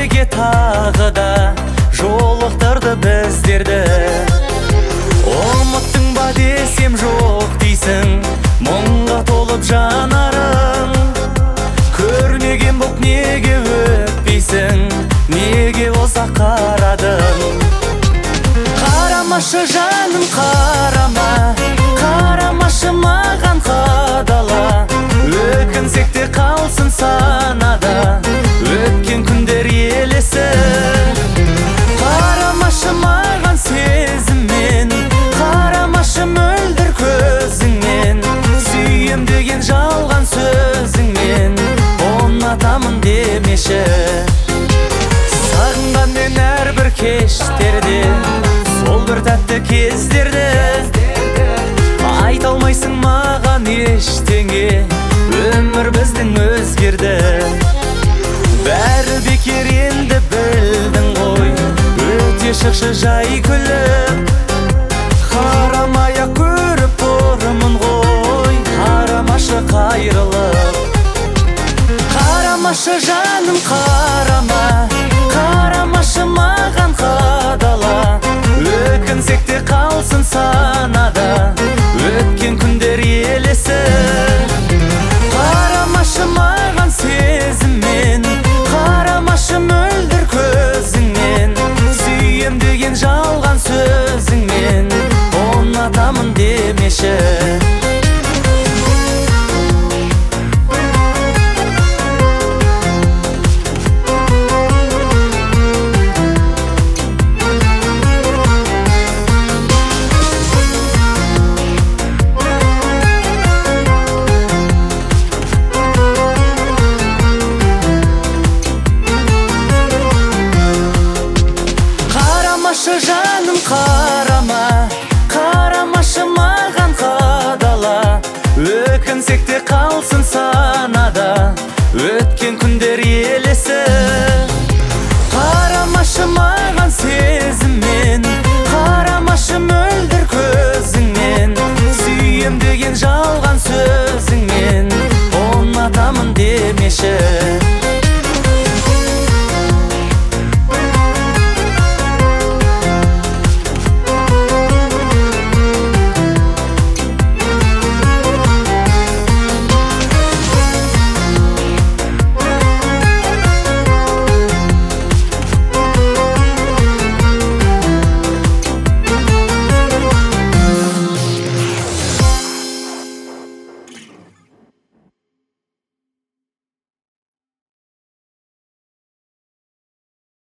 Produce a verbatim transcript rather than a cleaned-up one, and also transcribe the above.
неге тағы да жолықтырды біздерді? Ұмыттың ба десем жоқ дейсің, мұңға толып жанарың. Көрмеген боп неге өтпейсің, неге ұзақ қарадың? Қарамашы жаным, қарама, қарамашы маған қадала. Өкінсек те қалсын санада өткен күндер елесі. Қарамашы маған сезіммен, қарамашы мөлдір көзіңмен. Сүйем деген жалған сөзіңмен ұнатамын демеші. Сағынғанмен әрбір кештерде, сол бір тәтті кездерде айта алмайсың маған ештеңе, өмір біздің өзгерді. Бәрі бекер енді білдің ғой, өте шықшы жай күліп. Қарамай-ақ көріп тұрмын ғой, қарамашы қайрылып. Қарамашы жаным, қарама, қарамашы маған қадала. Өкінсек те қалсын санада өткен күндер елесі. Қарамашы маған сезіммен, қарамашы мөлдір көзіңмен. Сүйем деген жалған сөзіңмен ұнатамын демеші. Қарамашы жаным, қарама, қарамашы маған қадала. Өкінсек те қалсын санада өткен күндер елесі.